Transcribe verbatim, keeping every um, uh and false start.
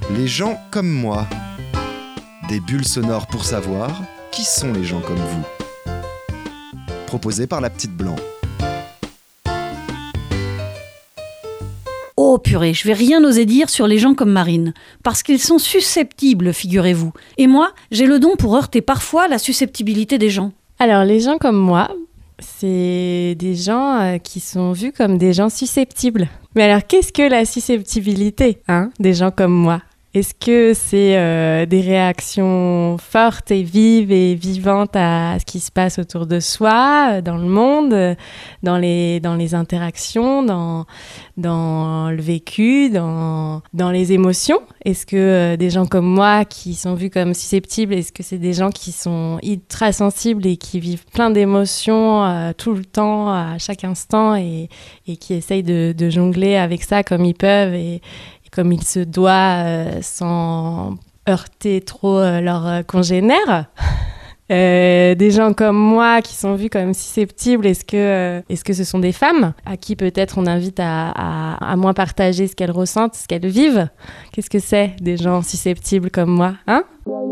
Les gens comme moi. Des bulles sonores pour savoir qui sont les gens comme vous. Proposé par la petite Blanc. Oh purée, je vais rien oser dire sur les gens comme Marine, parce qu'ils sont susceptibles, figurez-vous. Et moi, j'ai le don pour heurter parfois la susceptibilité des gens. Alors, les gens comme moi, c'est des gens euh, qui sont vus comme des gens susceptibles. Mais alors, qu'est-ce que la susceptibilité, hein, des gens comme moi ? Est-ce que c'est euh, des réactions fortes et vives et vivantes à ce qui se passe autour de soi, dans le monde, dans les, dans les interactions, dans, dans le vécu, dans, dans les émotions ? Est-ce que euh, des gens comme moi qui sont vus comme susceptibles, est-ce que c'est des gens qui sont ultra sensibles et qui vivent plein d'émotions euh, tout le temps, à chaque instant, et, et qui essayent de, de jongler avec ça comme ils peuvent et comme il se doit, euh, sans heurter trop euh, leurs euh, congénères. Euh, des gens comme moi qui sont vus comme susceptibles, est-ce que, euh, est-ce que ce sont des femmes à qui peut-être on invite à, à, à moins partager ce qu'elles ressentent, ce qu'elles vivent ? Qu'est-ce que c'est, des gens susceptibles comme moi, hein ?